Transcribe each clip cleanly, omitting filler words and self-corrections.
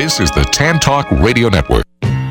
This is the Tan Talk Radio Network.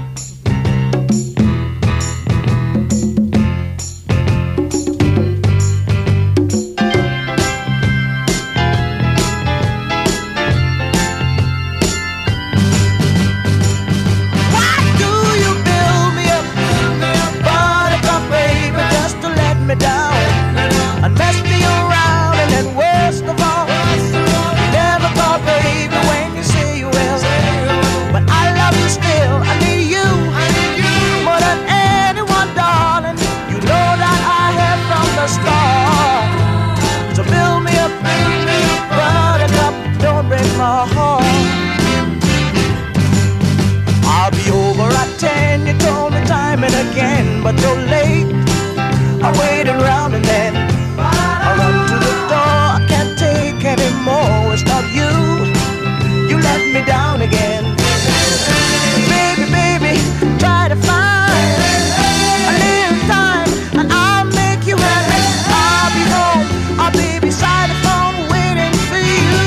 But you're late, I waited around and then I run to the door. I can't take anymore. It's not you, you let me down again. Baby, baby, try to find a little time and I'll make you happy. I'll be home, I'll be beside the phone waiting for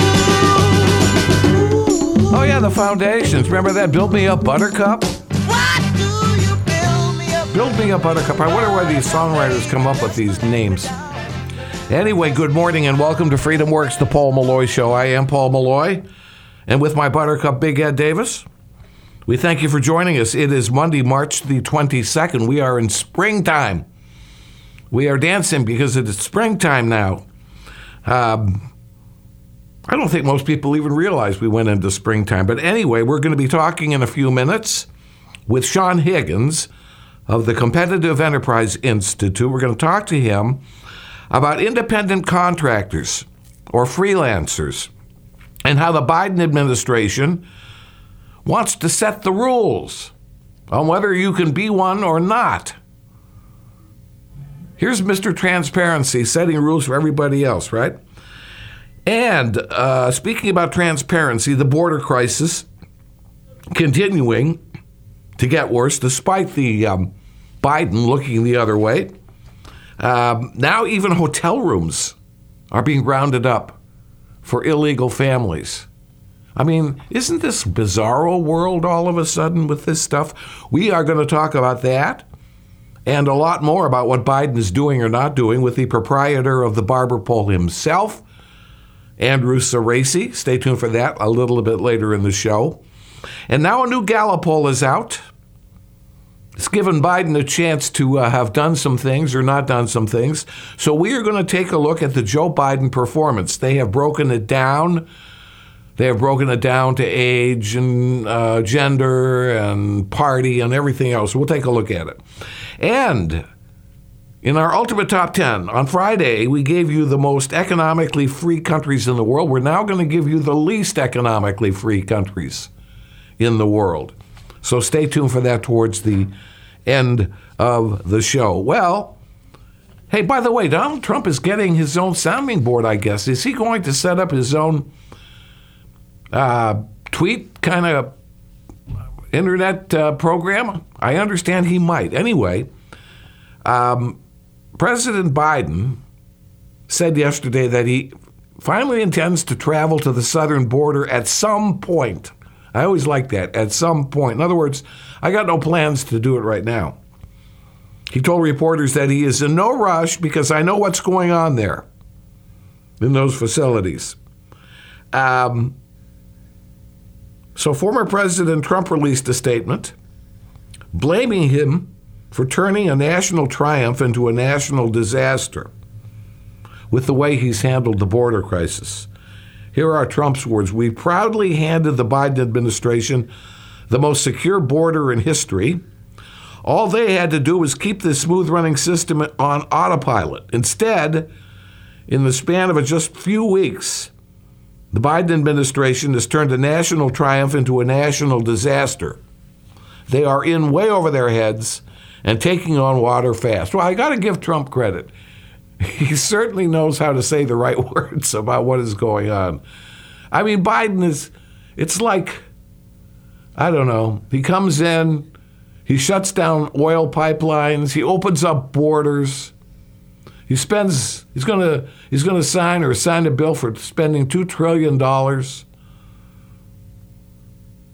you. Oh yeah, the Foundations. Remember that Build Me Up Buttercup? Build Me Up Buttercup. I wonder where these songwriters come up with these names. Anyway, good morning and welcome to Freedom Works, the Paul Malloy Show. I am Paul Malloy, and with my Buttercup, Big Ed Davis. We thank you for joining us. It is Monday, March the 22nd. We are in springtime. We are dancing because it is springtime now. I don't think most people even realize we went into springtime. But anyway, we're going to be talking in a few minutes with Sean Higgins of the Competitive Enterprise Institute. We're going to talk to him about independent contractors or freelancers and how the Biden administration wants to set the rules on whether you can be one or not. Here's Mr. Transparency setting rules for everybody else, right? And speaking about transparency, the border crisis continuing to get worse, despite the Biden looking the other way. Now even hotel rooms are being rounded up for illegal families. I mean, isn't this bizarro world all of a sudden with this stuff? We are going to talk about that and a lot more about what Biden is doing or not doing with the proprietor of the barber pole himself, Andrew Cerasi. Stay tuned for that a little bit later in the show. And now a new Gallup poll is out. It's given Biden a chance to have done some things or not done some things. So we are going to take a look at the Joe Biden performance. They have broken it down. They have broken it down to age and gender and party and everything else. We'll take a look at it. And in our Ultimate Top 10, on Friday, we gave you the most economically free countries in the world. We're now going to give you the least economically free countries in the world. So stay tuned for that towards the end of the show. Well, hey, by the way, Donald Trump is getting his own sounding board, I guess. Is he going to set up his own tweet kind of internet program? I understand he might. Anyway, President Biden said yesterday that he finally intends to travel to the southern border at some point. I always like that, at some point. In other words, I got no plans to do it right now. He told reporters that he is in no rush because I know what's going on there in those facilities. So former President Trump released a statement blaming him for turning a national triumph into a national disaster with the way he's handled the border crisis. Here are Trump's words. "We proudly handed the Biden administration the most secure border in history. All they had to do was keep this smooth-running system on autopilot. Instead, in the span of just a few weeks, the Biden administration has turned a national triumph into a national disaster. They are in way over their heads and taking on water fast." Well, I got to give Trump credit. He certainly knows how to say the right words about what is going on. I mean, Biden is, it's like, I don't know, he comes in, he shuts down oil pipelines, he opens up borders, he's going to sign a bill for spending $2 trillion.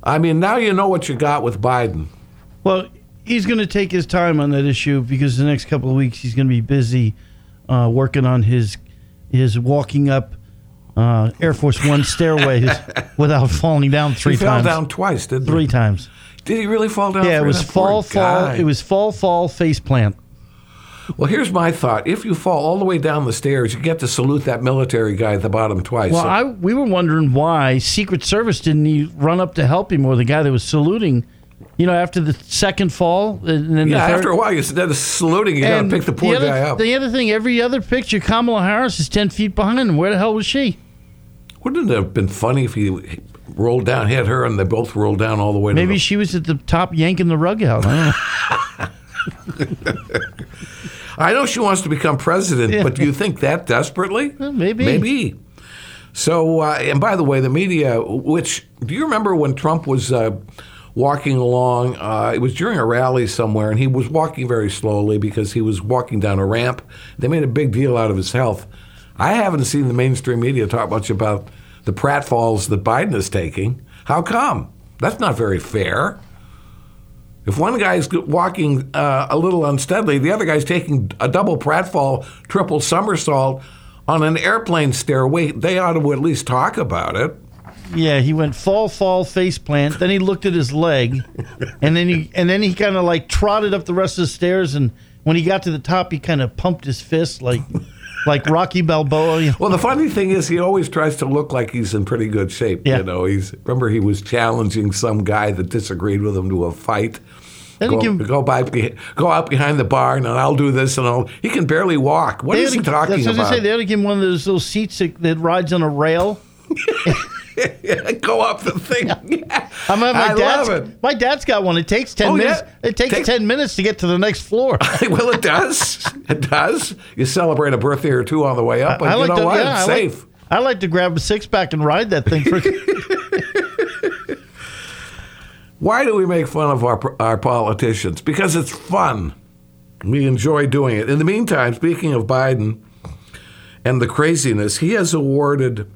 I mean, now you know what you got with Biden. Well, he's going to take his time on that issue because the next couple of weeks he's going to be busy working on his walking up Air Force One stairways without falling down three He times. fell down twice, didn't he? 3 times. Did he really fall down? Yeah, it was That poor fall. guy. It was fall, face plant. Well, here's my thought. If you fall all the way down the stairs, you get to salute that military guy at the bottom twice. Well, we were wondering why Secret Service didn't run up to help him, or the guy that was saluting, after the second fall. And then yeah, the third. after a while, instead of saluting, you got to pick the poor guy up. The other thing, every other picture, Kamala Harris is 10 feet behind him. Where the hell was she? Wouldn't it have been funny if he rolled down, hit her, and they both rolled down all the way to Maybe she was at the top yanking the rug out. I don't know. I know she wants to become president, but do you think that desperately? Well, maybe. Maybe. So, and by the way, the media, do you remember when Trump was walking along? It was during a rally somewhere, and he was walking very slowly because he was walking down a ramp. They made a big deal out of his health. I haven't seen the mainstream media talk much about the pratfalls that Biden is taking. How come? That's not very fair. If one guy's walking a little unsteadily, the other guy's taking a double pratfall, triple somersault on an airplane stairway, they ought to at least talk about it. Yeah, he went fall, face plant. Then he looked at his leg, and then he kind of like trotted up the rest of the stairs. And when he got to the top, he kind of pumped his fist like Rocky Balboa. Well, the funny thing is, he always tries to look like he's in pretty good shape. Yeah. Remember he was challenging some guy that disagreed with him to a fight. Go out behind the barn, and I'll do this, and he can barely walk. What is he talking that's what about? They say. They ought to give him one of those little seats that rides on a rail. Go up the thing. I love it. My dad's got one. It takes 10 minutes. Yeah. It takes 10 minutes to get to the next floor. Well, it does. It does. You celebrate a birthday or two on the way up, but it's safe. I like to grab a six-pack and ride that thing for. Why do we make fun of our politicians? Because it's fun. We enjoy doing it. In the meantime, speaking of Biden and the craziness, he has awarded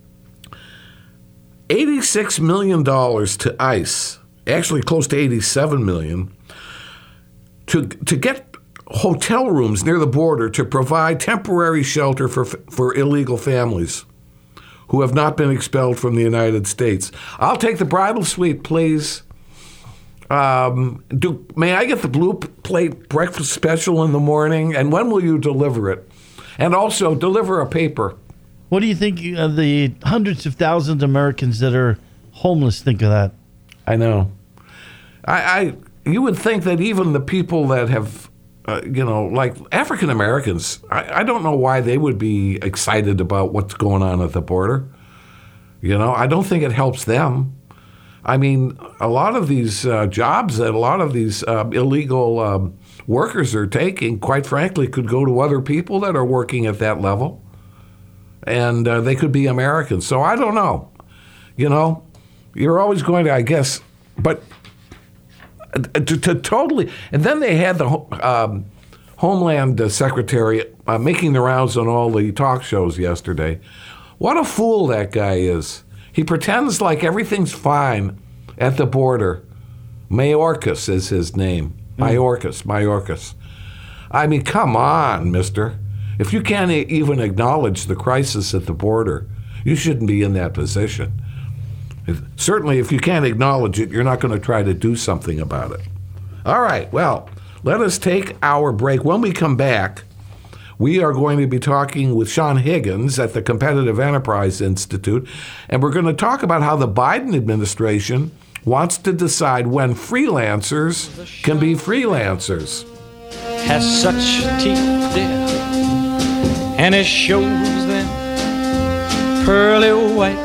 $86 million to ICE, actually close to $87 million, to get hotel rooms near the border to provide temporary shelter for illegal families who have not been expelled from the United States. I'll take the bridal suite, please. May I get the blue plate breakfast special in the morning? And when will you deliver it? And also deliver a paper. What do you think the hundreds of thousands of Americans that are homeless think of that? I know. You would think that even the people that have, like African Americans, I don't know why they would be excited about what's going on at the border. I don't think it helps them. I mean, a lot of these jobs that a lot of these illegal workers are taking, quite frankly, could go to other people that are working at that level. And they could be Americans. So I don't know. You're always going to, I guess, but to totally. And then they had the Homeland Secretary making the rounds on all the talk shows yesterday. What a fool that guy is. He pretends like everything's fine at the border. Mayorkas is his name. Mayorkas. I mean, come on, mister. If you can't even acknowledge the crisis at the border, you shouldn't be in that position. Certainly, if you can't acknowledge it, you're not going to try to do something about it. All right, well, let us take our break. When we come back, we are going to be talking with Sean Higgins at the Competitive Enterprise Institute, and we're going to talk about how the Biden administration wants to decide when freelancers can be freelancers. Has such teeth, dear, and it shows them pearly white.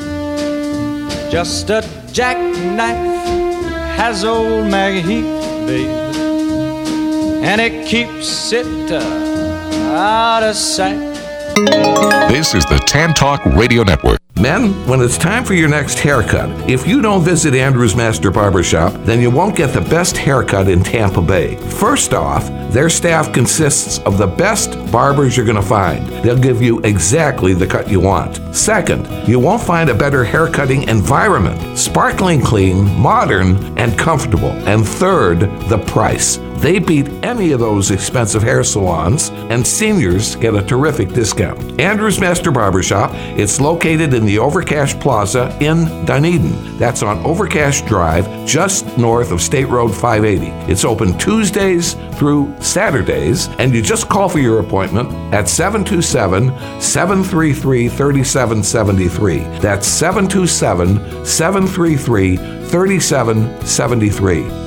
Just a jackknife has old Maggie Heath, baby, and it keeps it out of sight. This is the Tan Talk Radio Network. Men, when it's time for your next haircut, if you don't visit Andrew's Master Barbershop, then you won't get the best haircut in Tampa Bay. First off, their staff consists of the best barbers you're going to find. They'll give you exactly the cut you want. Second, you won't find a better haircutting environment. Sparkling clean, modern, and comfortable. And third, the price. They beat any of those expensive hair salons, and seniors get a terrific discount. Andrew's Master Barbershop, it's located in the Overcash Plaza in Dunedin. That's on Overcash Drive, just north of State Road 580. It's open Tuesdays through Saturdays, and you just call for your appointment at 727-733-3773. That's 727-733-3773.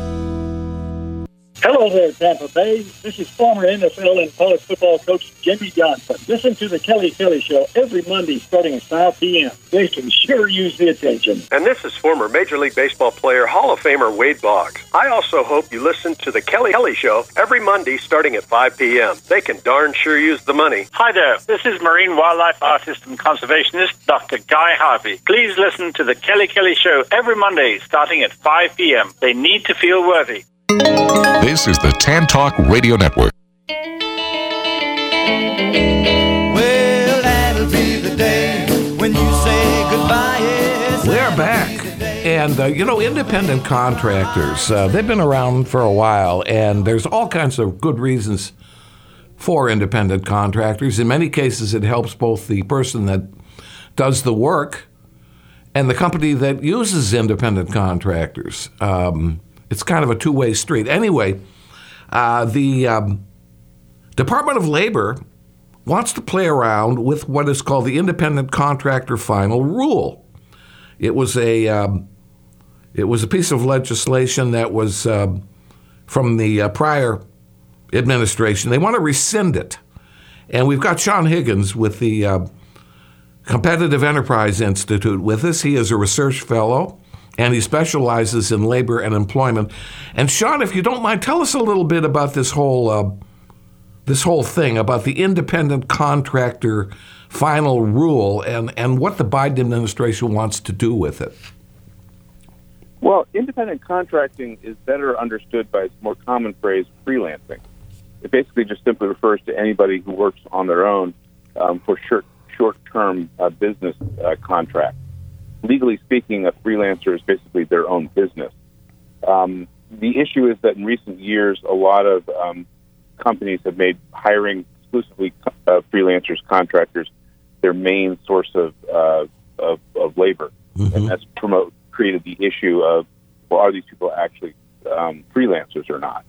Hello there, Tampa Bay. This is former NFL and college football coach Jimmy Johnson. Listen to the Kelly Kelly Show every Monday starting at 5 p.m. They can sure use the attention. And this is former Major League Baseball player, Hall of Famer Wade Boggs. I also hope you listen to the Kelly Kelly Show every Monday starting at 5 p.m. They can darn sure use the money. Hi there. This is marine wildlife artist and conservationist Dr. Guy Harvey. Please listen to the Kelly Kelly Show every Monday starting at 5 p.m. They need to feel worthy. This is the Tan Talk Radio Network. Well, that'll be the day when you say goodbye. Yes, We're back. And, independent contractors, they've been around for a while, and there's all kinds of good reasons for independent contractors. In many cases, it helps both the person that does the work and the company that uses independent contractors. It's kind of a two-way street. Anyway, the Department of Labor wants to play around with what is called the Independent Contractor Final Rule. It was a piece of legislation that was from the prior administration. They want to rescind it. And we've got Sean Higgins with the Competitive Enterprise Institute with us. He is a research fellow, and he specializes in labor and employment. And Sean, if you don't mind, tell us a little bit about this whole thing, about the independent contractor final rule and what the Biden administration wants to do with it. Well, independent contracting is better understood by its more common phrase, freelancing. It basically just simply refers to anybody who works on their own for short-term business contracts. Legally speaking, a freelancer is basically their own business. The issue is that in recent years, a lot of companies have made hiring exclusively freelancers, contractors, their main source of labor, and that's created the issue of, well, are these people actually freelancers or not?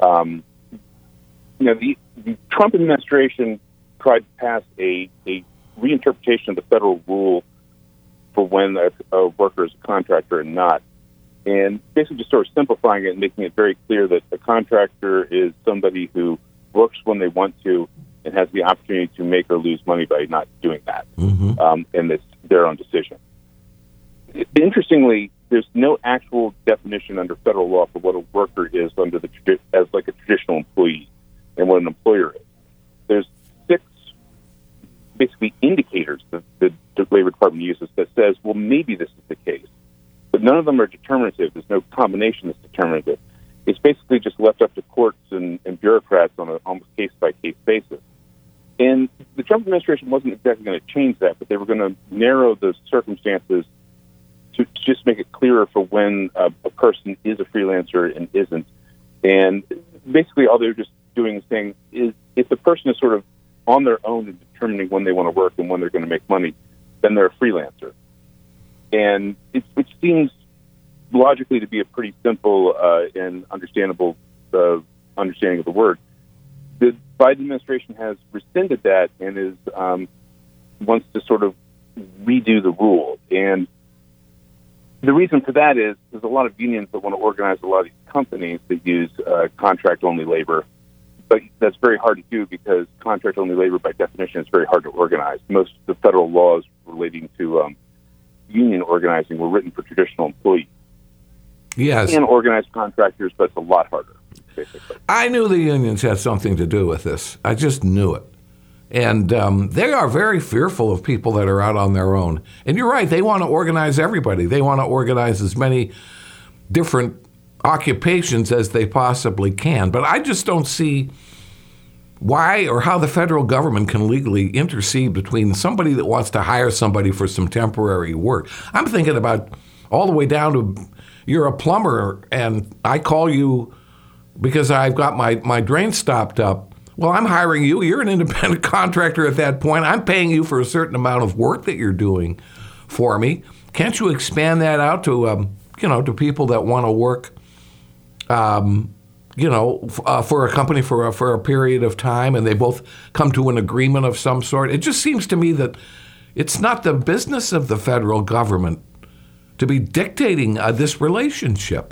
The Trump administration tried to pass a reinterpretation of the federal rule for when a worker is a contractor and not, and basically just sort of simplifying it and making it very clear that a contractor is somebody who works when they want to and has the opportunity to make or lose money by not doing that, and it's their own decision. Interestingly, there's no actual definition under federal law for what a worker is as like a traditional employee and what an employer is. There's 6 basically indicators that the Labor Department uses that says, well, maybe this is the case. But none of them are determinative. There's no combination that's determinative. It's basically just left up to courts and bureaucrats on an almost case-by-case basis. And the Trump administration wasn't exactly going to change that, but they were going to narrow the circumstances to just make it clearer for when a person is a freelancer and isn't. And basically all they're just doing is saying is if the person is sort of on their own and determining when they want to work and when they're going to make money, then they're a freelancer. And which seems logically to be a pretty simple and understandable understanding of the word. The Biden administration has rescinded that and is wants to sort of redo the rule. And the reason for that is there's a lot of unions that want to organize a lot of these companies that use contract-only labor, but that's very hard to do because contract-only labor, by definition, is very hard to organize. Most of the federal laws relating to union organizing were written for traditional employees. Yes. And organized contractors, but it's a lot harder, basically. I knew the unions had something to do with this. I just knew it. And they are very fearful of people that are out on their own. And you're right, they want to organize everybody. They want to organize as many different occupations as they possibly can. But I just don't see why or how the federal government can legally intercede between somebody that wants to hire somebody for some temporary work. I'm thinking about all the way down to you're a plumber and I call you because I've got my drain stopped up. Well, I'm hiring you. You're an independent contractor at that point. I'm paying you for a certain amount of work that you're doing for me. Can't you expand that out to, to people that want to work, for a company for a period of time, and they both come to an agreement of some sort? It just seems to me that it's not the business of the federal government to be dictating this relationship.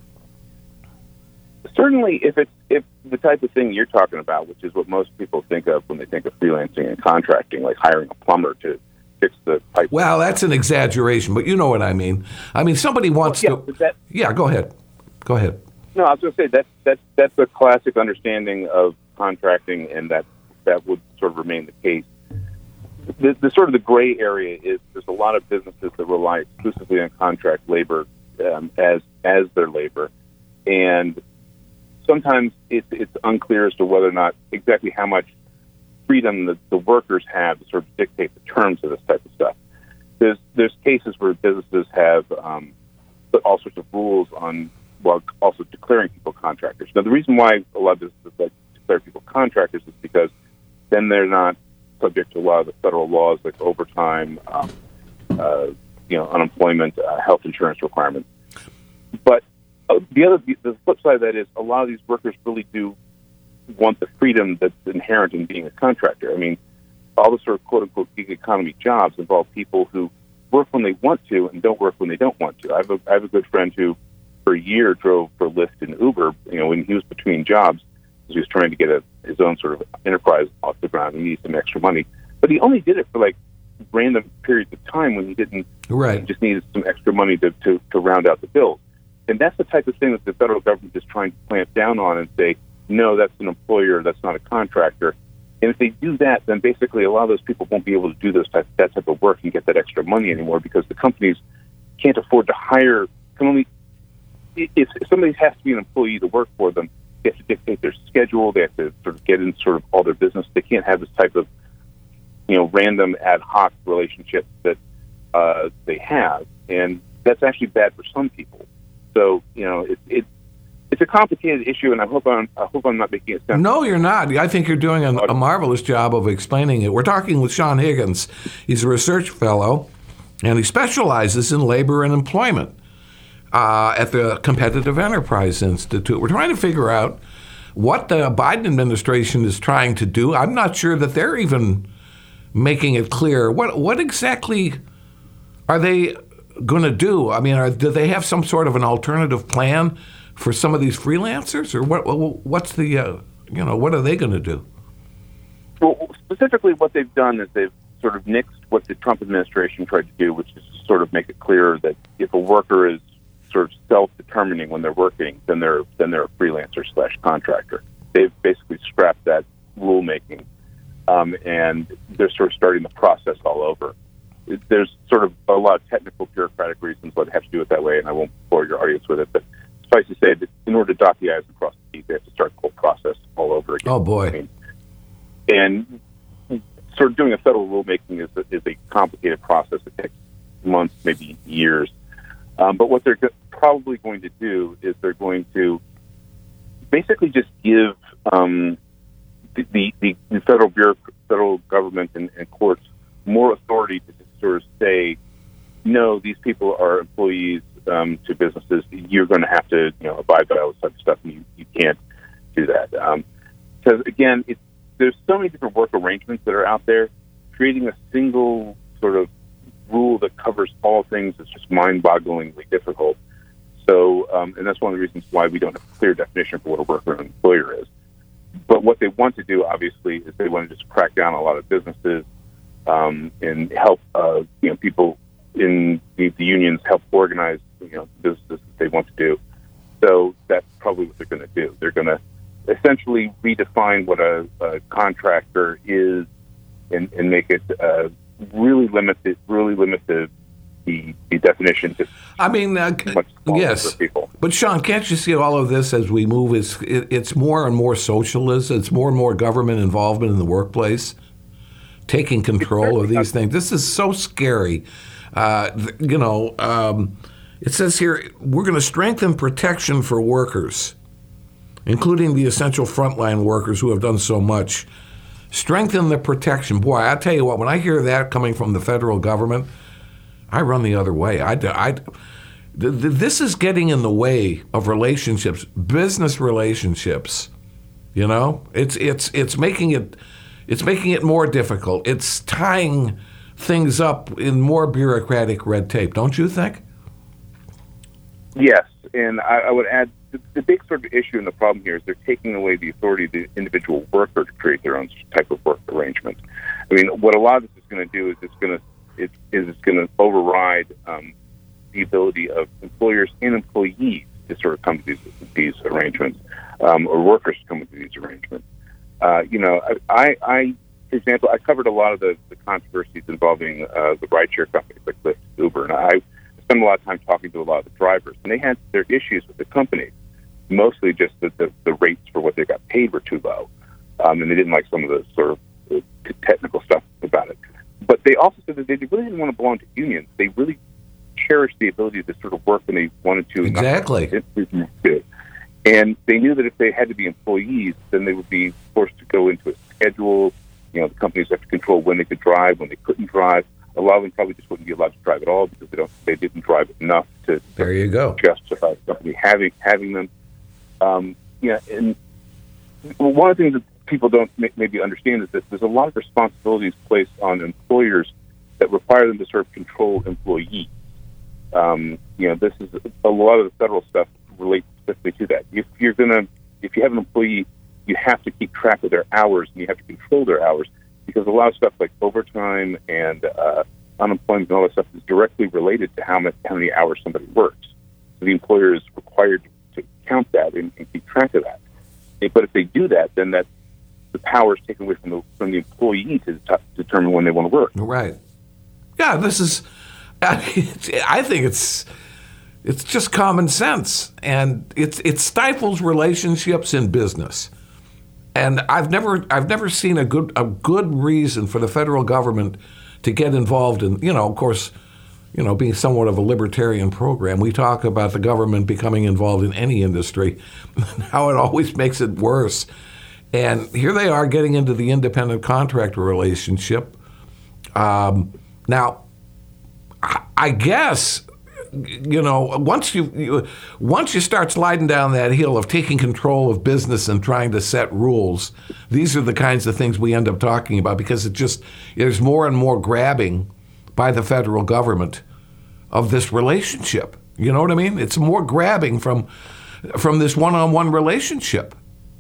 Certainly, if the type of thing you're talking about, which is what most people think of when they think of freelancing and contracting, like hiring a plumber to fix the pipe. Well, that's an exaggeration, but you know what I mean. I mean, somebody wants to. Yeah, go ahead. Go ahead. No, I was going to say that's a classic understanding of contracting, and that would sort of remain the case. The sort of the gray area is there's a lot of businesses that rely exclusively on contract labor as their labor, and sometimes it's unclear as to whether or not exactly how much freedom the workers have to sort of dictate the terms of this type of stuff. There's cases where businesses have put all sorts of rules on, while also declaring people contractors. Now, the reason why a lot of businesses like to declare people contractors is because then they're not subject to a lot of the federal laws like overtime, unemployment, health insurance requirements. But the flip side of that is a lot of these workers really do want the freedom that's inherent in being a contractor. I mean, all the sort of quote-unquote gig economy jobs involve people who work when they want to and don't work when they don't want to. I have a good friend who, for a year, drove for Lyft and Uber. When he was between jobs, he was trying to get his own sort of enterprise off the ground. He needed some extra money, but he only did it for like random periods of time when he didn't. Right. He just needed some extra money to round out the bills. And that's the type of thing that the federal government is trying to clamp down on and say, no, that's an employer, that's not a contractor. And if they do that, then basically a lot of those people won't be able to do that type of work and get that extra money anymore, because the companies can't afford to hire. If somebody has to be an employee to work for them, they have to dictate their schedule. They have to sort of get in sort of all their business. They can't have this type of random ad hoc relationship that they have, and that's actually bad for some people. So it's a complicated issue, and I hope I'm not making it sense. No, you're not. I think you're doing a marvelous job of explaining it. We're talking with Sean Higgins. He's a research fellow, and he specializes in labor and employment at the Competitive Enterprise Institute. We're trying to figure out what the Biden administration is trying to do. I'm not sure that they're even making it clear. What exactly are they going to do? I mean, do they have some sort of an alternative plan for some of these freelancers, or what's the what are they going to do? Well, specifically, what they've done is they've sort of nixed what the Trump administration tried to do, which is to sort of make it clear that if a worker is sort of self-determining when they're working, then they're a freelancer / contractor. They've basically scrapped that rulemaking, and they're sort of starting the process all over. There's sort of a lot of technical bureaucratic reasons why they have to do it that way, and I won't bore your audience with it, but suffice to say that in order to dot the I's and cross the T's, they have to start the whole process all over again. Oh, boy. And sort of doing a federal rulemaking is a complicated process. It takes months, maybe years. But what they're probably going to do is they're going to basically just give the federal government and courts more authority to sort of say, no, these people are employees to businesses. You're going to have to abide by all this type of stuff, and you can't do that. Because, again, there's so many different work arrangements that are out there. Creating a single sort of rule that covers all things is just mind-bogglingly difficult. So, and that's one of the reasons why we don't have a clear definition for what a worker and employer is. But what they want to do, obviously, is they want to just crack down on a lot of businesses and help people in the unions help organize businesses that they want to do. So that's probably what they're going to do. They're going to essentially redefine what a contractor is and make it really limit the definition to yes, for people. But Sean, can't you see all of this as we move? It's more and more socialism. It's more and more government involvement in the workplace, taking control of these things. This is so scary. It says here, we're going to strengthen protection for workers, including the essential frontline workers who have done so much. Strengthen the protection. Boy, I tell you what, when I hear that coming from the federal government, I run the other way. This is getting in the way of relationships, business relationships. You know, it's making it more difficult. It's tying things up in more bureaucratic red tape, don't you think? Yes, and I would add the big sort of issue and the problem here is they're taking away the authority of the individual worker to create their own type of work arrangement. I mean, what a lot of this is going to do is it's going to override the ability of employers and employees to sort of come to these arrangements, or workers to come to these arrangements. I for example, I covered a lot of the controversies involving the rideshare companies like Lyft, Uber, and I spent a lot of time talking to a lot of the drivers, and they had their issues with the company, mostly just that the rates for what they got paid were too low, and they didn't like some of the sort of technical stuff about it. But they also said that they really didn't want to belong to unions. They really cherished the ability to sort of work when they wanted to. Exactly. And they knew that if they had to be employees, then they would be forced to go into a schedule. You know, the companies have to control when they could drive, when they couldn't drive. A lot of them probably just wouldn't be allowed to drive at all because they didn't drive enough to there you go. justify the company having them. And one of the things that people don't maybe understand is that there's a lot of responsibilities placed on employers that require them to sort of control employees. This is a lot of the federal stuff relates specifically to that. If you have an employee, you have to keep track of their hours and you have to control their hours because a lot of stuff like overtime and unemployment and all that stuff is directly related to how many hours somebody works. So the employer is required to count that and keep track of that. But if they do that, then the power is taken away from the employee to determine when they want to work. Right. Yeah, this is. I think it's just common sense, and it stifles relationships in business. And I've never seen a good reason for the federal government to get involved in. Of course, being somewhat of a libertarian program, we talk about the government becoming involved in any industry, how it always makes it worse. And here they are getting into the independent contractor relationship. Now, I guess, once you start sliding down that hill of taking control of business and trying to set rules, these are the kinds of things we end up talking about because there's more and more grabbing by the federal government of this relationship. You know what I mean? It's more grabbing from this one-on-one relationship.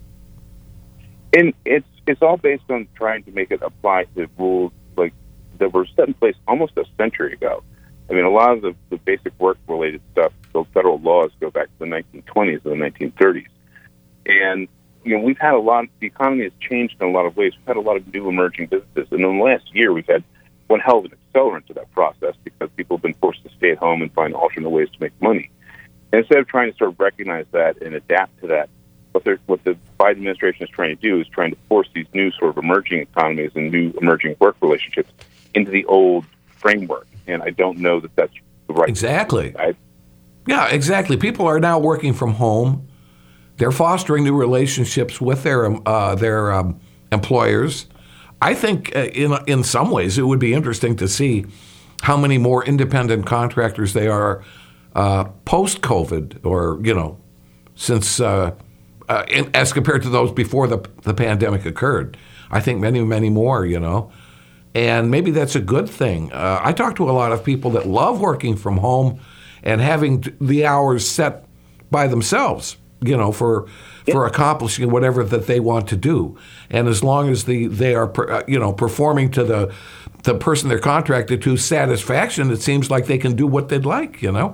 And it's all based on trying to make it apply to rules like that were set in place almost a century ago. I mean, a lot of the basic work-related stuff, the federal laws go back to the 1920s and the 1930s. And, we've had the economy has changed in a lot of ways. We've had a lot of new emerging businesses. And in the last year, we've had one hell of an accelerant to that process because people have been forced to stay at home and find alternate ways to make money. And instead of trying to sort of recognize that and adapt to that, what the Biden administration is trying to do is trying to force these new sort of emerging economies and new emerging work relationships into the old framework. And I don't know that that's the right. Exactly. Yeah, exactly. People are now working from home. They're fostering new relationships with their employers. I think in some ways it would be interesting to see how many more independent contractors they are post-COVID, or since as compared to those before the pandemic occurred. I think many, many more. And maybe that's a good thing. I talk to a lot of people that love working from home and having the hours set by themselves, for accomplishing whatever that they want to do. And as long as they are, performing to the person they're contracted to's satisfaction, it seems like they can do what they'd like, Yeah,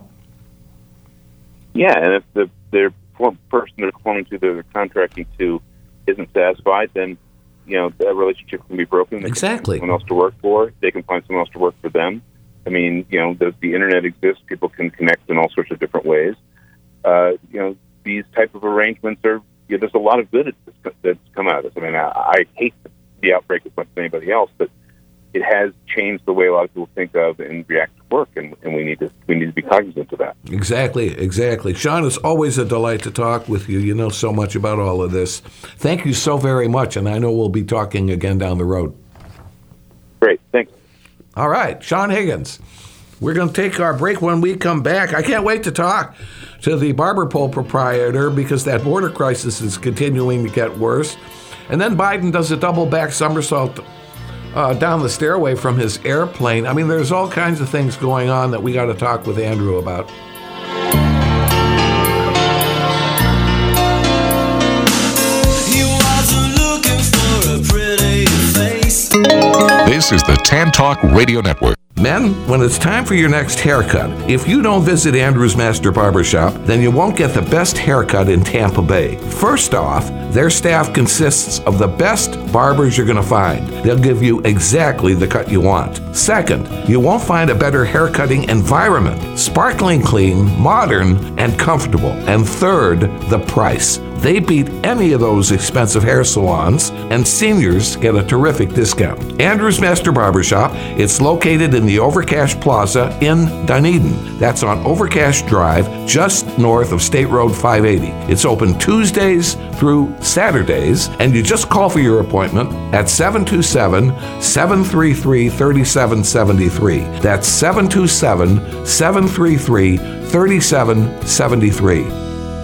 and if the person they're performing to, they're contracting to, isn't satisfied, then that relationship can be broken. Exactly. They can find someone else to work for. They can find someone else to work for them. I mean, the internet exists. People can connect in all sorts of different ways. these type of arrangements are, there's a lot of good that's come out of this. I mean, I hate the outbreak as much as anybody else, but it has changed the way a lot of people think of and react to work, and we need to be cognizant of that. Exactly. Sean, it's always a delight to talk with you. You know so much about all of this. Thank you so very much, and I know we'll be talking again down the road. Great, thanks. All right, Sean Higgins. We're going to take our break. When we come back, I can't wait to talk to the barber pole proprietor because that border crisis is continuing to get worse. And then Biden does a double back somersault down the stairway from his airplane. I mean, there's all kinds of things going on that we got to talk with Andrew about. This is the Tan Talk Radio Network. Men, when it's time for your next haircut, if you don't visit Andrew's Master Barber Shop, then you won't get the best haircut in Tampa Bay. First off, their staff consists of the best barbers you're going to find. They'll give you exactly the cut you want. Second, you won't find a better haircutting environment. Sparkling clean, modern, and comfortable. And third, the price. They beat any of those expensive hair salons, and seniors get a terrific discount. Andrew's Master Barbershop, it's located in the Overcash Plaza in Dunedin. That's on Overcash Drive, just north of State Road 580. It's open Tuesdays through Saturdays, and you just call for your appointment at 727-733-3773. That's 727-733-3773.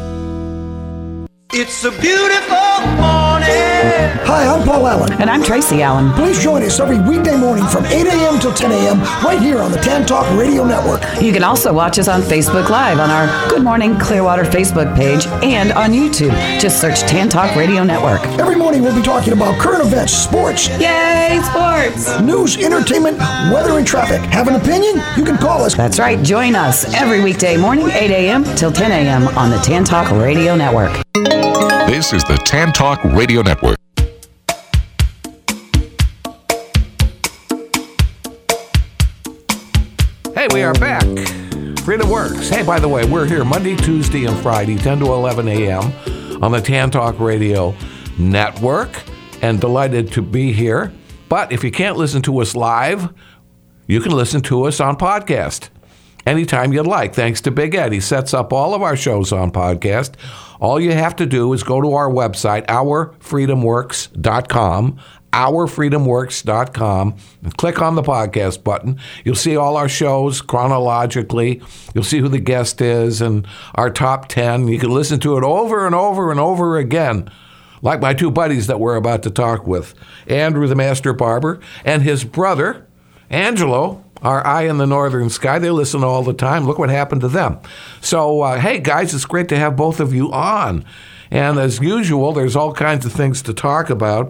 It's a beautiful morning. Hi, I'm Paul Allen. And I'm Tracy Allen. Please join us every weekday morning from 8 a.m. till 10 a.m. right here on the Tan Talk Radio Network. You can also watch us on Facebook Live on our Good Morning Clearwater Facebook page and on YouTube. Just search Tan Talk Radio Network. Every morning we'll be talking about current events, sports. Yay, sports! News, entertainment, weather, and traffic. Have an opinion? You can call us. That's right. Join us every weekday morning, 8 a.m. till 10 a.m. on the Tan Talk Radio Network. This is the Tan Talk Radio Network. Hey, we are back. Freedom Works. Hey, by the way, we're here Monday, Tuesday, and Friday, 10 to 11 a.m. on the Tan Talk Radio Network, and delighted to be here. But if you can't listen to us live, you can listen to us on podcast anytime you'd like, thanks to Big Ed. He sets up all of our shows on podcast. All you have to do is go to our website, ourfreedomworks.com, ourfreedomworks.com, and click on the podcast button. You'll see all our shows chronologically. You'll see who the guest is and our top 10. You can listen to it over and over and over again, like my two buddies that we're about to talk with, Andrew the Master Barber and his brother, Angelo, our eye in the northern sky. They listen all the time. Look what happened to them. So, hey, guys, it's great to have both of you on. And as usual, there's all kinds of things to talk about.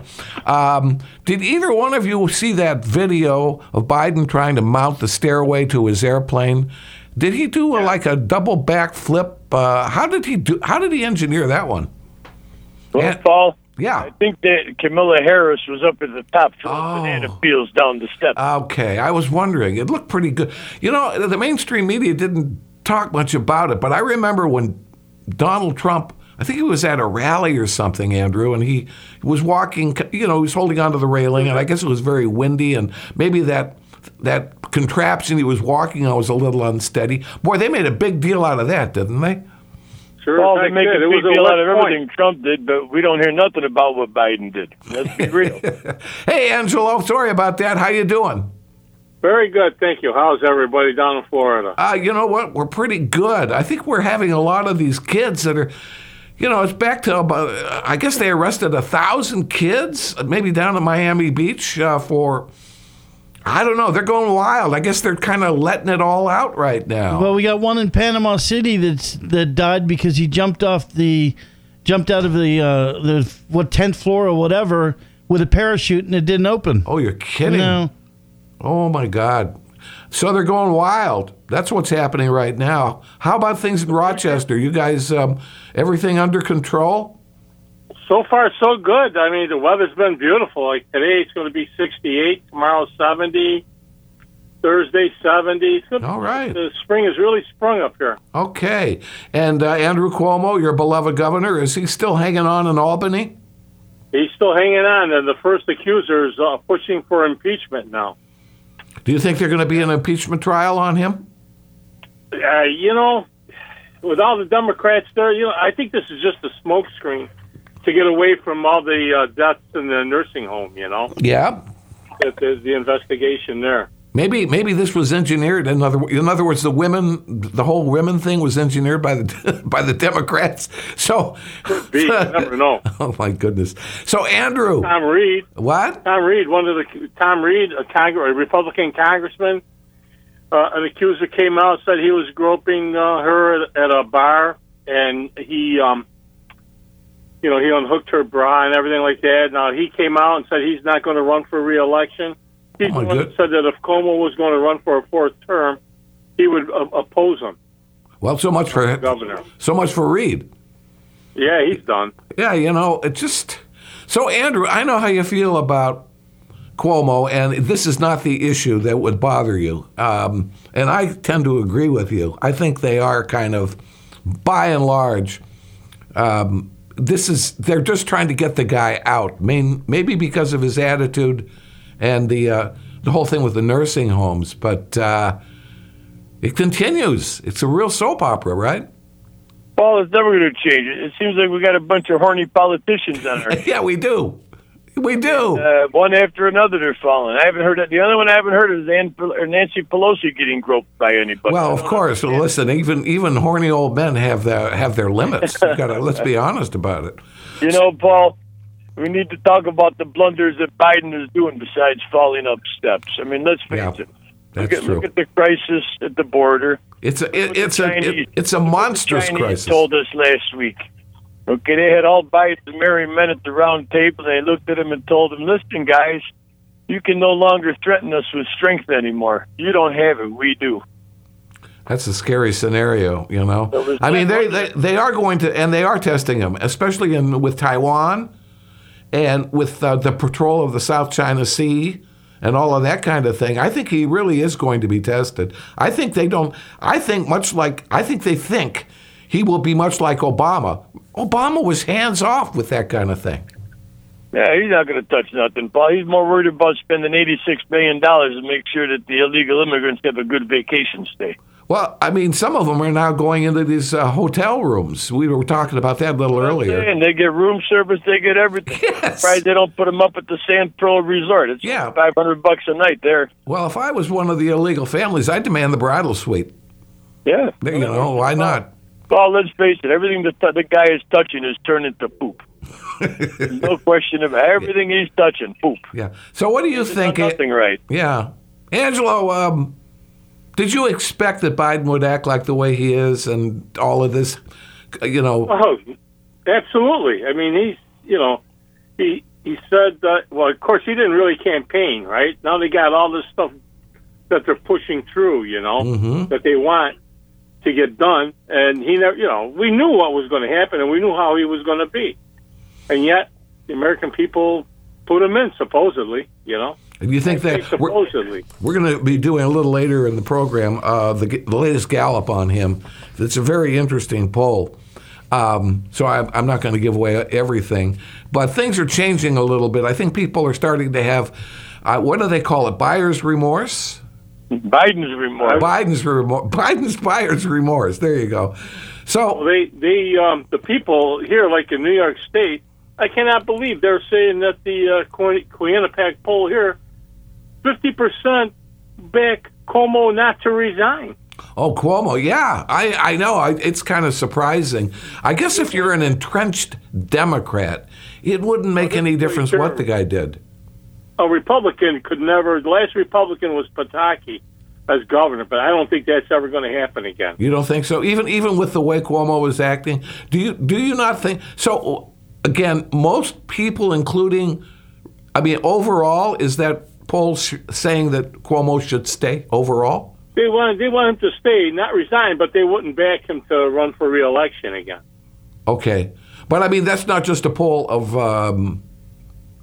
Did either one of you see that video of Biden trying to mount the stairway to his airplane? Did he do like a double back flip? How did he engineer that one? Well, Paul, yeah. I think that Kamala Harris was up at the top throwing banana peels down the steps. Okay, I was wondering. It looked pretty good. You know, the mainstream media didn't talk much about it, but I remember when Donald Trump, I think he was at a rally or something, Andrew, and he was walking, you know, he was holding onto the railing, and I guess it was very windy, and maybe that contraption he was walking on was a little unsteady. Boy, they made a big deal out of that, didn't they? Sure, Paul, they make a big deal out of everything Trump did, but we don't hear nothing about what Biden did. Let's be real. Hey, Angelo, sorry about that. How you doing? Very good, thank you. How's everybody down in Florida? You know what? We're pretty good. I think we're having a lot of these kids that are, you know, it's back to about, I guess they arrested 1,000 kids, maybe down at Miami Beach for, I don't know, they're going wild. I guess they're kind of letting it all out right now. Well, we got one in Panama City that died because he jumped out of the 10th floor or whatever with a parachute and it didn't open. Oh, you're kidding. No. Oh, my God. So they're going wild. That's what's happening right now. How about things in Rochester? You guys, everything under control? So far, so good. I mean, the weather's been beautiful. Like today, it's going to be 68. Tomorrow, 70. Thursday, 70. All right. The spring has really sprung up here. Okay. And Andrew Cuomo, your beloved governor, is he still hanging on in Albany? He's still hanging on, and the first accuser is pushing for impeachment now. Do you think there's going to be an impeachment trial on him? With all the Democrats there, I think this is just a smokescreen to get away from all the deaths in the nursing home, Yeah. The investigation there. Maybe this was engineered. In other words, the whole women thing was engineered by the Democrats. So could be. You never know. Oh my goodness. So Andrew, Tom Reed. What? Tom Reed, a Republican congressman. An accuser came out, said he was groping her at a bar, and he unhooked her bra and everything like that. Now he came out and said he's not going to run for re-election. He said that if Cuomo was going to run for a fourth term, he would oppose him. Well, so much for governor. So much for Reed. Yeah, he's done. Yeah, it just. So Andrew, I know how you feel about Cuomo, and this is not the issue that would bother you. And I tend to agree with you. I think they are kind of, by and large, they're just trying to get the guy out. Maybe because of his attitude and the whole thing with the nursing homes, but it continues. It's a real soap opera, right? Well, it's never going to change. It seems like we got a bunch of horny politicians on our Yeah, we do. We do. One after another, they're falling. I haven't heard that. The only one I haven't heard is Nancy Pelosi getting groped by anybody. Well, of course. Well, listen, even horny old men have their limits. Let's be honest about it. Paul, we need to talk about the blunders that Biden is doing besides falling up steps. I mean, let's face it. Look at the crisis at the border. It's a monstrous crisis. Told us last week. Okay, they had all Biden's merry men at the round table. They looked at him and told him, "Listen, guys, you can no longer threaten us with strength anymore. You don't have it. We do." That's a scary scenario, I mean, they are going to, and they are testing him, especially with Taiwan and with the patrol of the South China Sea and all of that kind of thing. I think he really is going to be tested. I think they think he will be much like Obama. Obama was hands off with that kind of thing. Yeah, he's not going to touch nothing, Paul. He's more worried about spending $86 billion to make sure that the illegal immigrants have a good vacation stay. Well, I mean, some of them are now going into these hotel rooms. We were talking about that a little earlier. And they get room service, they get everything. Yes. Right? They don't put them up at the Sand Pearl Resort. It's $500 a night there. Well, if I was one of the illegal families, I'd demand the bridal suite. Yeah. Why not? Well, let's face it. Everything the guy is touching is turned into poop. There's no question of everything he's touching, poop. Yeah. So what do you think? Nothing right. Yeah. Angelo, did you expect that Biden would act like the way he is and all of this, Oh, absolutely. I mean, he said that, well, of course, he didn't really campaign, right? Now they got all this stuff that they're pushing through, that they want to get done. And he never, we knew what was going to happen and we knew how he was going to be. And yet the American people put him in, supposedly, And you think that supposedly we're going to be doing a little later in the program the latest Gallup on him. It's a very interesting poll. So I'm not going to give away everything, but things are changing a little bit. I think people are starting to have what do they call it? Buyer's remorse. Biden's remorse. Biden's buyer's remorse. There you go. So the people here, like in New York State, I cannot believe they're saying that the Quinnipiac poll here, 50% back Cuomo not to resign. Oh, Cuomo, yeah. I know. It's kind of surprising. I guess if you're an entrenched Democrat, it wouldn't make any difference what the guy did. A Republican could never. The last Republican was Pataki as governor, but I don't think that's ever going to happen again. You don't think so? Even with the way Cuomo was acting, do you not think so? Again, most people, overall, is that poll saying that Cuomo should stay overall? They want him to stay, not resign, but they wouldn't back him to run for re-election again. Okay, but that's not just a poll of.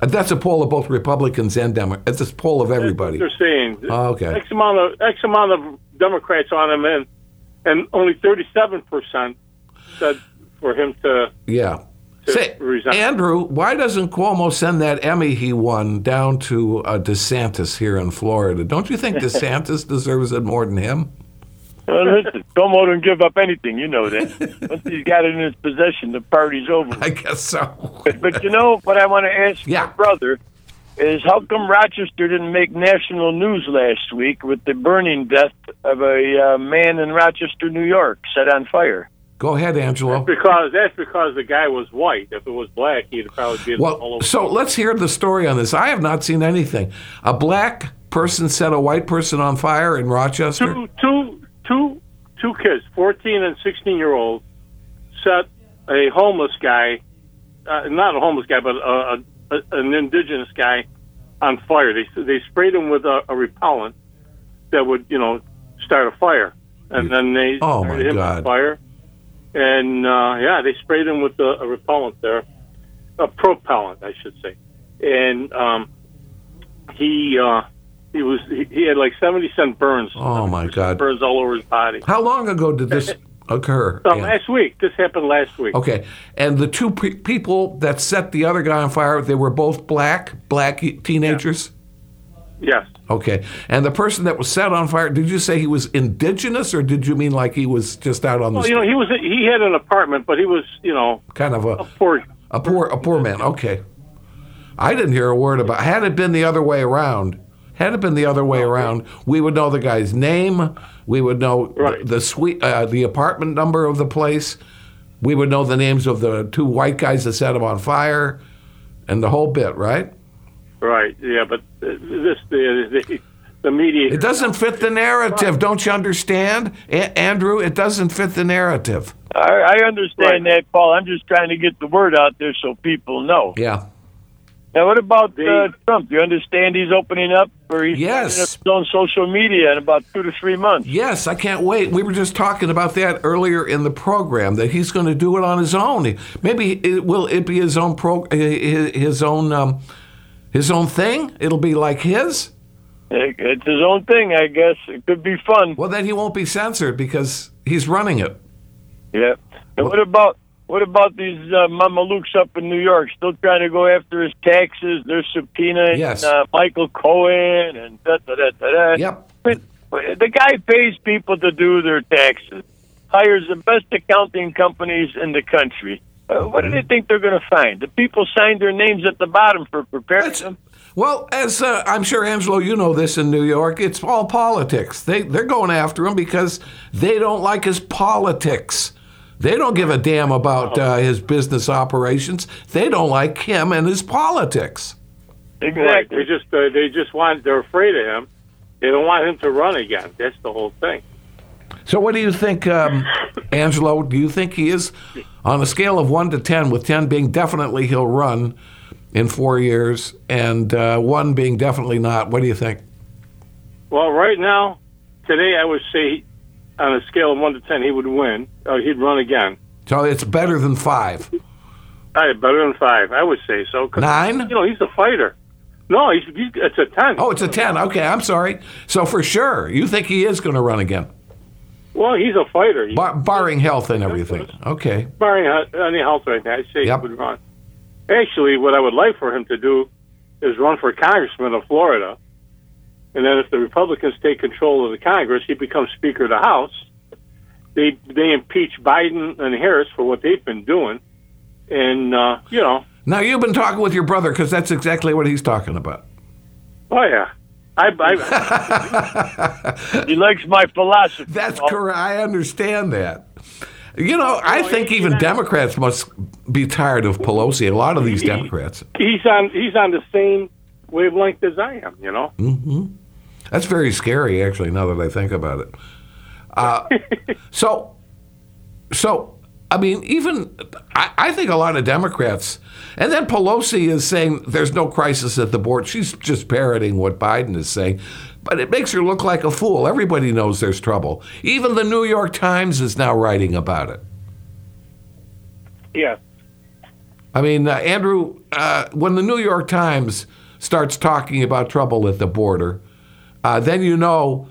That's a poll of both Republicans and Democrats. It's a poll of everybody. That's what they're saying. Oh, okay. X amount of Democrats on him, and only 37% said for him to. Yeah. Say, Andrew, why doesn't Cuomo send that Emmy he won down to DeSantis here in Florida? Don't you think DeSantis deserves it more than him? Well, listen, Cuomo don't give up anything. You know that. Once he's got it in his possession, the party's over. I guess so. But you know what I want to ask your brother is how come Rochester didn't make national news last week with the burning death of a man in Rochester, New York, set on fire? Go ahead, Angelo. That's because the guy was white. If it was black, he'd probably be all over. So let's hear the story on this. I have not seen anything. A black person set a white person on fire in Rochester? Two kids, 14 and 16-year-olds, set a homeless guy, not a homeless guy, but an indigenous guy, on fire. They sprayed him with a repellent that would, start a fire, and then they started him on fire. And they sprayed him with a repellent there, a propellant, I should say. And he had like 70-cent burns. Oh my God! Burns all over his body. How long ago did this occur? Last week. This happened last week. Okay, and the two people that set the other guy on fire, they were both black teenagers. Yes. Okay, and the person that was set on fire, did you say he was indigenous, or did you mean like he was just out on the street? He had an apartment, but he was, kind of a poor man. Okay, I didn't hear a word about. Had it been the other way around, we would know the guy's name. We would know the apartment number of the place. We would know the names of the two white guys that set him on fire, and the whole bit, right? Right. Yeah, but the media. It doesn't fit the narrative. Don't you understand, Andrew? It doesn't fit the narrative. I understand that, Paul. I'm just trying to get the word out there so people know. Yeah. Now, what about Trump? Do you understand he's opening up, or he's opening up his own social media in about 2 to 3 months? Yes, I can't wait. We were just talking about that earlier in the program, that he's going to do it on his own. Maybe will it be his own his own thing? It'll be like his? It's his own thing, I guess. It could be fun. Well, then he won't be censored because he's running it. Yeah. And what about these mamalukes up in New York still trying to go after his taxes? They're subpoenaing Michael Cohen and da-da-da-da-da. Yep. The guy pays people to do their taxes, hires the best accounting companies in the country. What do they think they're going to find? The people signed their names at the bottom for preparing them. Well, as I'm sure, Angelo, you know this in New York, it's all politics. They're going after him because they don't like his politics. They don't give a damn about his business operations. They don't like him and his politics. Exactly. They're afraid of him. They don't want him to run again. That's the whole thing. So what do you think, Angelo? Do you think he is, on a scale of 1 to 10, with 10 being definitely he'll run in 4 years and 1 being definitely not? What do you think? Well, right now, today I would say on a scale of 1 to 10 he would win. He'd run again. So it's better than 5? Better than 5. I would say so. 9? He's a fighter. No, it's a 10. Oh, it's a 10. Okay, I'm sorry. So for sure, you think he is going to run again? Well, he's a fighter. Barring health and everything. Okay. Barring any health right now, I'd say he would run. Actually, what I would like for him to do is run for congressman of Florida. And then if the Republicans take control of the Congress, he becomes Speaker of the House. They impeach Biden and Harris for what they've been doing. And, Now, you've been talking with your brother because that's exactly what he's talking about. Oh, yeah. He likes my philosophy. That's correct. I understand that. I think even Democrats must be tired of Pelosi. A lot of these Democrats. He's on the same wavelength as I am. Mm-hmm. That's very scary, actually. Now that I think about it. So I mean, even I think a lot of Democrats, and then Pelosi is saying there's no crisis at the border. She's just parroting what Biden is saying, but it makes her look like a fool. Everybody knows there's trouble. Even the New York Times is now writing about it. Yeah. I mean, Andrew, when the New York Times starts talking about trouble at the border, then you know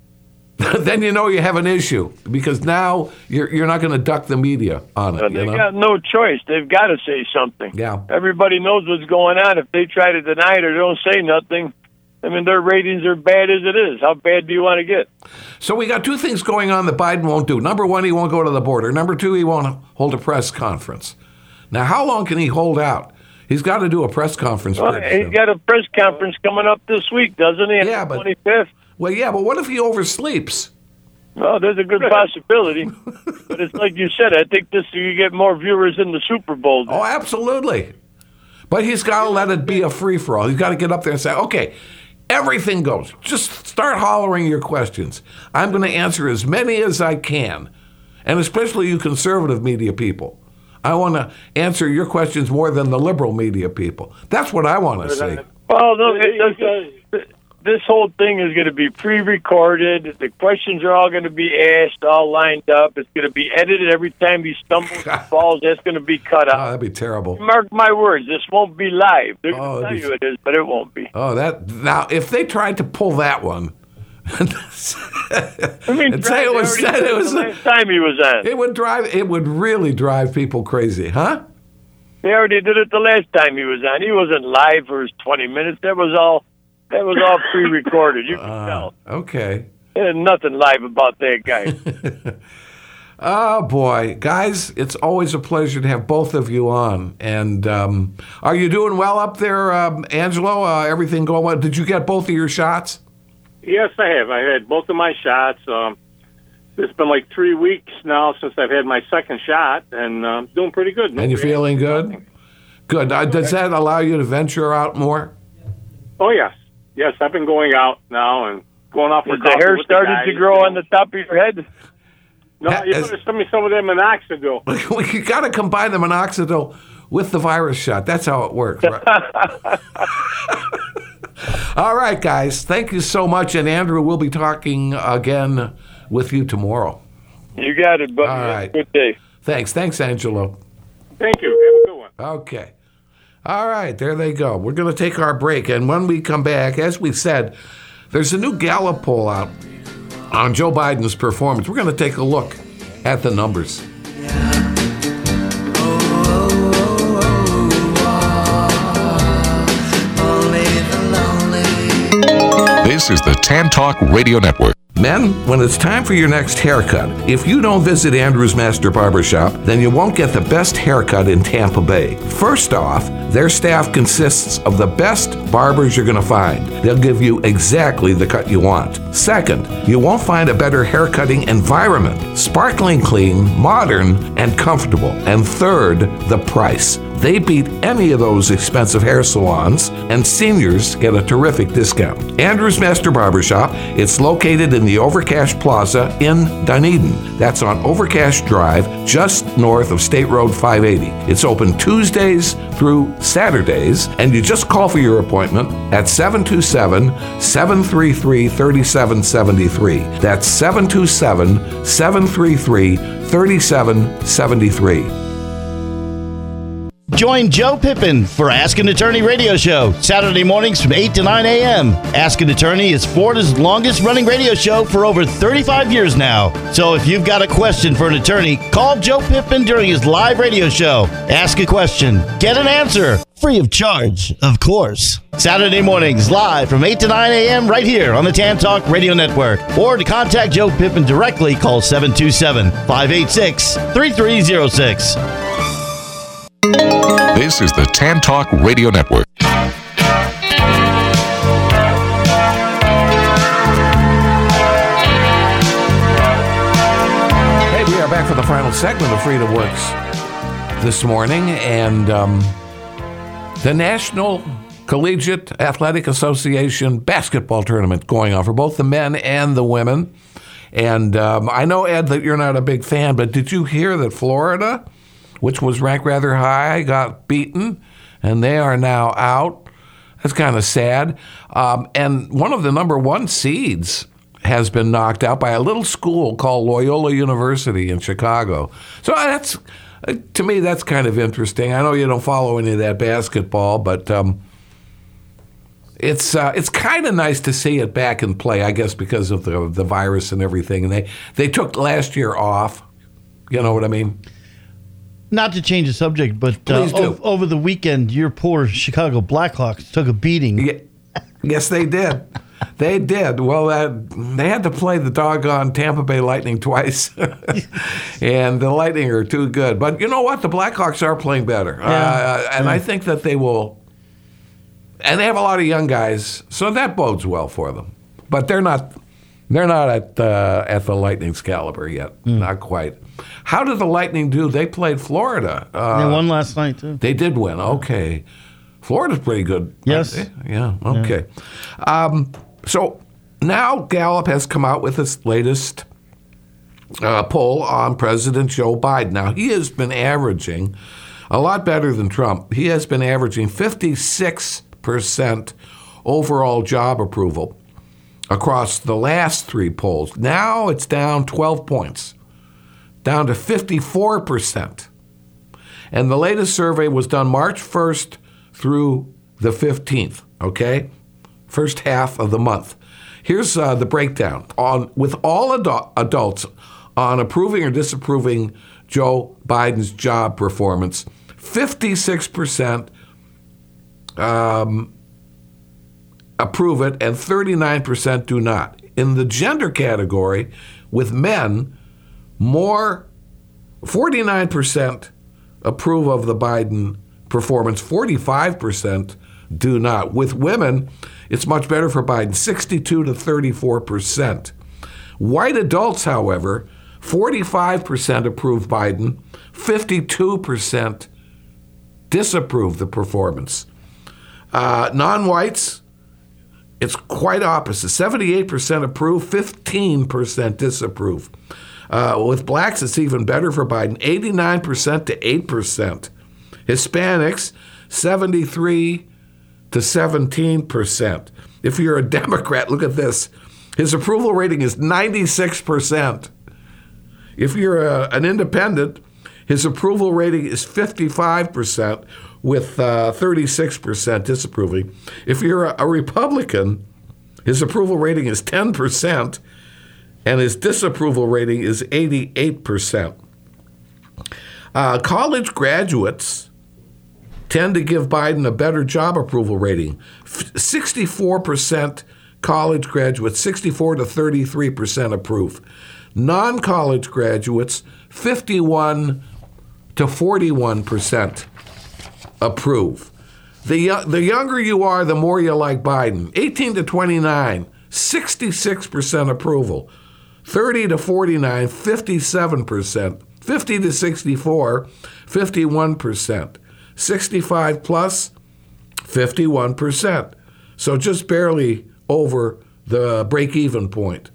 you have an issue, because now you're not going to duck the media on it. They got no choice. They've got to say something. Yeah. Everybody knows what's going on. If they try to deny it or don't say nothing, I mean, their ratings are bad as it is. How bad do you want to get? So we got two things going on that Biden won't do. Number one, he won't go to the border. Number two, he won't hold a press conference. Now, how long can he hold out? He's got to do a press conference. Well, he's got a press conference coming up this week, doesn't he? Yeah, but 25th. Well, yeah, but what if he oversleeps? Well, there's a good possibility. But it's like you said, I think you get more viewers in the Super Bowl. Oh, absolutely. But he's got to let it be a free-for-all. He's got to get up there and say, okay, everything goes. Just start hollering your questions. I'm going to answer as many as I can, and especially you conservative media people. I want to answer your questions more than the liberal media people. That's what I want to see. Well, no, this whole thing is going to be pre-recorded. The questions are all going to be asked, all lined up. It's going to be edited every time he stumbles and falls. That's going to be cut out. Oh, that'd be terrible. Mark my words, this won't be live. They're going to tell you it is, but it won't be. Oh, now, if they tried to pull that one, and say it was said it was the last time he was on. It would really drive people crazy, huh? They already did it the last time he was on. He wasn't live for his 20 minutes. That was all pre-recorded. You can tell. Okay. There's nothing live about that guy. Oh, boy. Guys, it's always a pleasure to have both of you on. And are you doing well up there, Angelo? Everything going well? Did you get both of your shots? Yes, I have. I had both of my shots. It's been like 3 weeks now since I've had my second shot, and I'm doing pretty good. And you're feeling good? Good. Does that allow you to venture out more? Oh, yes. Yes, I've been going out now and going off for coffee. Has the hair started to grow on the top of your head? No, you better send me some of that minoxidil. You got to combine the minoxidil with the virus shot. That's how it works, right? All right, guys. Thank you so much. And Andrew, we'll be talking again with you tomorrow. You got it, buddy. All right. Good day. Thanks, Angelo. Thank you. Have a good one. Okay. All right, there they go. We're going to take our break. And when we come back, as we said, there's a new Gallup poll out on Joe Biden's performance. We're going to take a look at the numbers. This is the Tan Talk Radio Network. Men, when it's time for your next haircut, if you don't visit Andrew's Master Barbershop, then you won't get the best haircut in Tampa Bay. First off, their staff consists of the best barbers you're going to find. They'll give you exactly the cut you want. Second, you won't find a better haircutting environment. Sparkling clean, modern, and comfortable. And third, the price. They beat any of those expensive hair salons, and seniors get a terrific discount. Andrew's Master Barbershop, it's located in the Overcash Plaza in Dunedin. That's on Overcash Drive, just north of State Road 580. It's open Tuesdays through Saturdays, and you just call for your appointment at 727-733-3773. That's 727-733-3773. Join Joe Pippin for Ask an Attorney radio show, Saturday mornings from 8 to 9 a.m. Ask an Attorney is Florida's longest running radio show for over 35 years now. So if you've got a question for an attorney, call Joe Pippin during his live radio show. Ask a question, get an answer, free of charge, of course. Saturday mornings live from 8 to 9 a.m. right here on the Tan Talk Radio Network. Or to contact Joe Pippin directly, call 727-586-3306. This is the Tan Talk Radio Network. Hey, we are back for the final segment of Freedom Works this morning, and the National Collegiate Athletic Association basketball tournament going on for both the men and the women. And I know, Ed, that you're not a big fan, but did you hear that Florida, which was ranked rather high, got beaten, and they are now out? That's kind of sad. And one of the number one seeds has been knocked out by a little school called Loyola University in Chicago. So that's, to me, that's kind of interesting. I know you don't follow any of that basketball, but it's kind of nice to see it back in play, I guess, because of the virus and everything. And they took last year off. You know what I mean? Not to change the subject, but over the weekend, your poor Chicago Blackhawks took a beating. Yes, they did. They did. Well, they had to play the doggone Tampa Bay Lightning twice, and the Lightning are too good. But you know what? The Blackhawks are playing better, and I think that they will. And they have a lot of young guys, so that bodes well for them. But they're not at the Lightning's caliber yet, not quite. How did the Lightning do? They played Florida. They won last night too. They did win. Okay. Florida's pretty good. Yes. Yeah, okay. Yeah. So now Gallup has come out with its latest poll on President Joe Biden. Now, he has been averaging a lot better than Trump. He has been averaging 56% overall job approval across the last three polls. Now it's down 12 points, down to 54%. And the latest survey was done March 1st through the 15th, okay? First half of the month. Here's the breakdown. With all adults on approving or disapproving Joe Biden's job performance, 56% approve it and 39% do not. In the gender category, with men, 49% approve of the Biden performance, 45% do not. With women, it's much better for Biden, 62 to 34%. White adults, however, 45% approve Biden, 52% disapprove the performance. Non-whites, it's quite opposite. 78% approve, 15% disapprove. With blacks, it's even better for Biden, 89% to 8%. Hispanics, 73 to 17%. If you're a Democrat, look at this. His approval rating is 96%. If you're an independent, his approval rating is 55%, with 36% disapproving. If you're a Republican, his approval rating is 10%, and his disapproval rating is 88%. College graduates tend to give Biden a better job approval rating. 64% college graduates, 64 to 33% approve. Non-college graduates, 51 to 41% approve. The younger you are, the more you like Biden. 18 to 29, 66% approval. 30 to 49, 57%. 50 to 64, 51%. 65 plus, 51%. So just barely over the break-even point.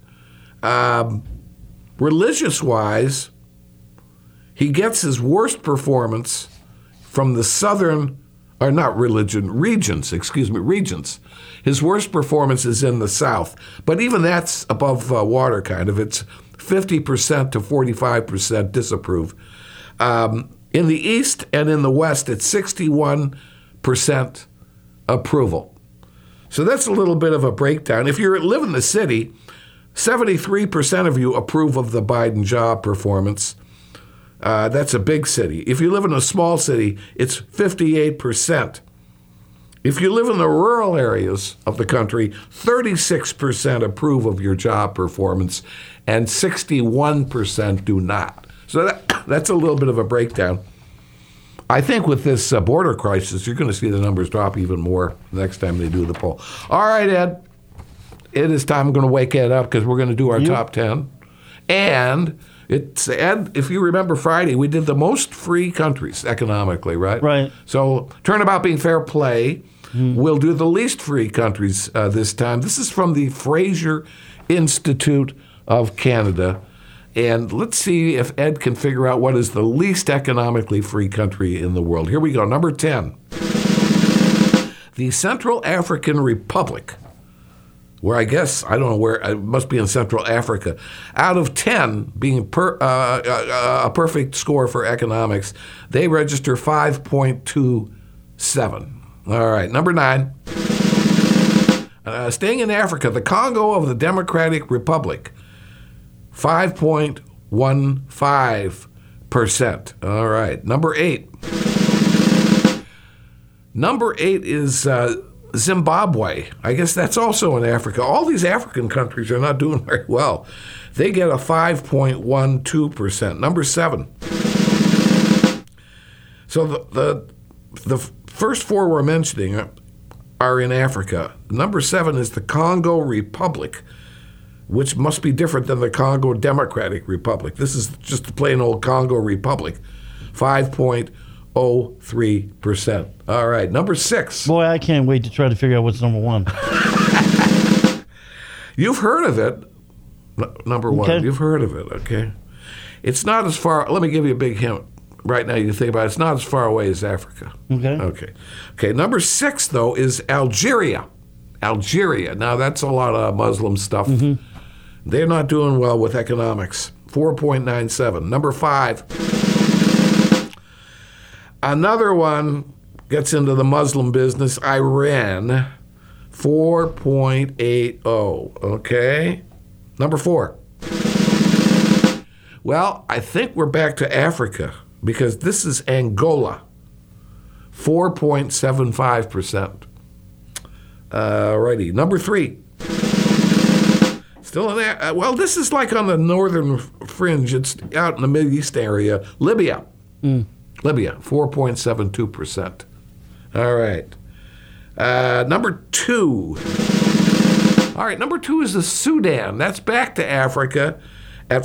Religious-wise, he gets his worst performance from the southern, or not religion, regions. His worst performance is in the South. But even that's above water, kind of. It's 50% to 45% disapprove. In the East and in the West, it's 61% approval. So that's a little bit of a breakdown. If you live in the city, 73% of you approve of the Biden job performance. That's a big city. If you live in a small city, it's 58%. If you live in the rural areas of the country, 36% approve of your job performance and 61% do not. So that's a little bit of a breakdown. I think with this border crisis, you're going to see the numbers drop even more next time they do the poll. All right, Ed, it is time. I'm going to wake Ed up because we're going to do our top 10. And it's, Ed, if you remember Friday, we did the most free countries economically, right? Right. So turnabout being fair play, we'll do the least free countries this time. This is from the Fraser Institute of Canada. And let's see if Ed can figure out what is the least economically free country in the world. Here we go. Number 10. The Central African Republic where I guess, I don't know where, it must be in Central Africa. Out of 10 being a perfect score for economics, they register 5.27. All right, number 9. Staying in Africa, the Congo of the Democratic Republic, 5.15%. All right, number 8. Number 8 is Zimbabwe. I guess that's also in Africa. All these African countries are not doing very well. They get a 5.12%. Number 7. So the first 4 we're mentioning are in Africa. Number 7 is the Congo Republic, which must be different than the Congo Democratic Republic. This is just the plain old Congo Republic, 5.03%. All right, number 6. Boy, I can't wait to try to figure out what's number 1. You've heard of it, number 1. Okay. You've heard of it, okay? It's not as far, let me give you a big hint. Right now, you think about it, it's not as far away as Africa. Okay. Okay, number 6, though, is Algeria. Algeria. Now, that's a lot of Muslim stuff. Mm-hmm. They're not doing well with economics. 4.97. Number 5. Another one gets into the Muslim business, Iran. 4.80. Okay? Number 4. Well, I think we're back to Africa, because this is Angola, 4.75%. Righty. Number 3. Still in there. Well, this is like on the northern fringe. It's out in the Middle East area. Libya. Libya, 4.72%. All right. Number 2. All right, number 2 is the Sudan. That's back to Africa at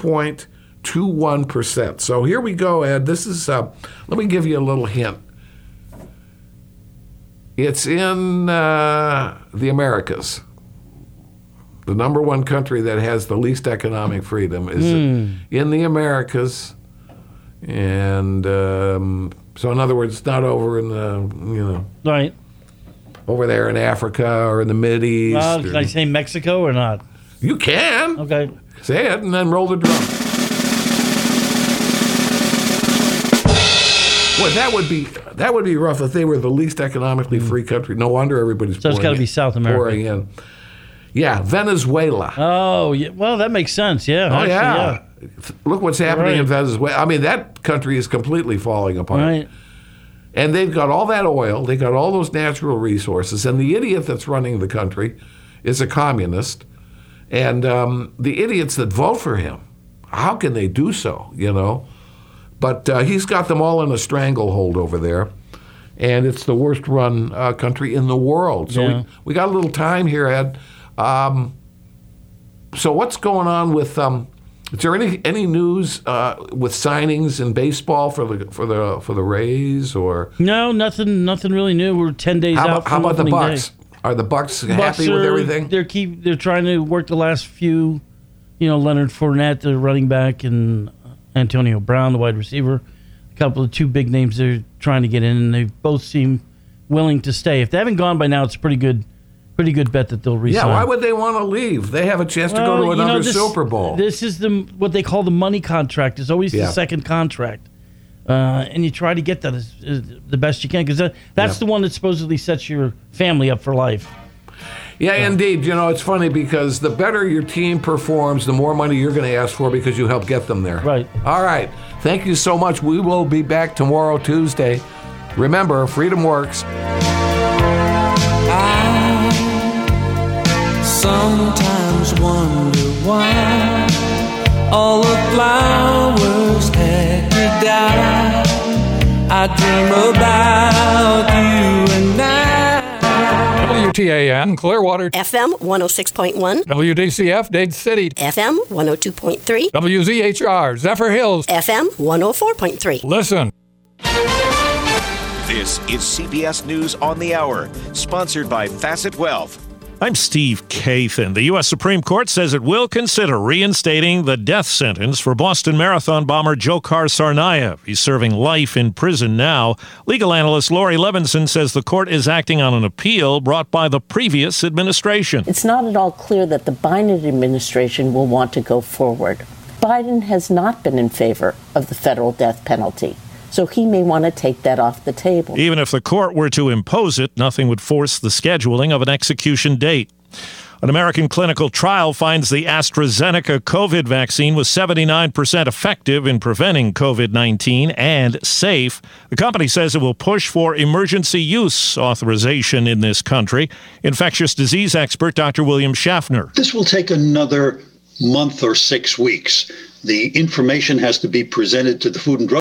4.21%. So here we go, Ed. This is, let me give you a little hint. It's in the Americas. The number 1 country that has the least economic freedom is in the Americas. And so, in other words, it's not over in the, Right. over there in Africa or in the Mideast. Can I say Mexico or not? You can. Okay. Say it and then roll the drum. Boy, that would be rough if they were the least economically free country. No wonder everybody's So it's got to be South America. pouring in. Yeah, Venezuela. Oh, yeah. Well, that makes sense. Yeah. Oh, actually, yeah. Look what's happening in Right. Venezuela. I mean, that country is completely falling apart. Right. And they've got all that oil. They got all those natural resources. And the idiot that's running the country is a communist. And the idiots that vote for him, how can they do so, But he's got them all in a stranglehold over there. And it's the worst run country in the world. So we got a little time here, Ed. So what's going on with? Is there any news with signings in baseball for the Rays or? No, nothing really new. We're 10 days out. How from about the opening Bucks? day. Are the Bucks happy with everything? They're trying to work the last few. Leonard Fournette, the running back, and Antonio Brown, the wide receiver. A couple of 2 big names they're trying to get in, and they both seem willing to stay. If they haven't gone by now, it's a pretty good bet that they'll resign. Yeah, why would they want to leave? They have a chance to go to another Super Bowl. This is what they call the money contract. It's always the second contract. And you try to get that as the best you can, because that's the one that supposedly sets your family up for life. Yeah, indeed. It's funny because the better your team performs, the more money you're going to ask for because you help get them there. Right. All right. Thank you so much. We will be back tomorrow, Tuesday. Remember, freedom works. Sometimes wonder why all the flowers had to die. I dream about you and I. WTAN, Clearwater. FM 106.1. WDCF, Dade City. FM 102.3. WZHR, Zephyr Hills. FM 104.3. Listen. This is CBS News on the Hour, sponsored by Facet Wealth. I'm Steve Kathan. The U.S. Supreme Court says it will consider reinstating the death sentence for Boston Marathon bomber Dzhokhar Tsarnaev. He's serving life in prison now. Legal analyst Lori Levinson says the court is acting on an appeal brought by the previous administration. It's not at all clear that the Biden administration will want to go forward. Biden has not been in favor of the federal death penalty, so he may want to take that off the table. Even if the court were to impose it, nothing would force the scheduling of an execution date. An American clinical trial finds the AstraZeneca COVID vaccine was 79% effective in preventing COVID-19 and safe. The company says it will push for emergency use authorization in this country. Infectious disease expert Dr. William Schaffner. This will take another month or 6 weeks. The information has to be presented to the Food and Drug